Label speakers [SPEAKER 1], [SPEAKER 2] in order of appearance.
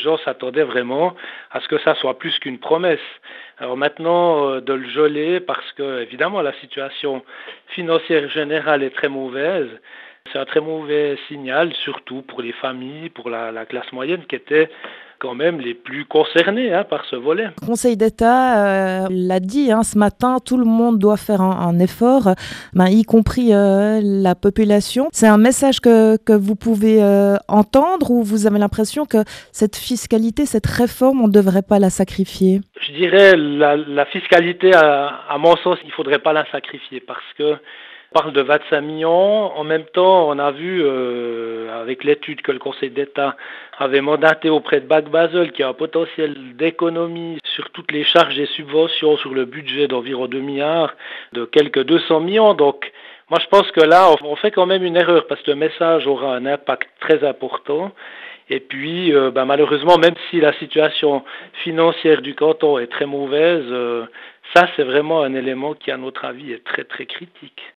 [SPEAKER 1] gens s'attendaient vraiment à ce que ça soit plus qu'une promesse. Alors maintenant, de le geler parce que, évidemment, la situation financière générale est très mauvaise. C'est un très mauvais signal, surtout pour les familles, pour la classe moyenne qui étaient quand même les plus concernés par ce volet.
[SPEAKER 2] Le Conseil d'État l'a dit ce matin, tout le monde doit faire un effort, y compris la population. C'est un message que vous pouvez entendre, ou vous avez l'impression que cette fiscalité, cette réforme, on ne devrait pas la sacrifier?
[SPEAKER 1] Je dirais la fiscalité, à mon sens, il ne faudrait pas la sacrifier parce que on parle de 25 millions. En même temps, on a vu avec l'étude que le Conseil d'État avait mandatée auprès de Banque Basel, qui a un potentiel d'économie sur toutes les charges et subventions sur le budget d'environ 2 milliards, de quelques 200 millions. Donc, moi, je pense que là, on fait quand même une erreur parce que le message aura un impact très important. Et puis, malheureusement, même si la situation financière du canton est très mauvaise, ça, c'est vraiment un élément qui, à notre avis, est très, très critique.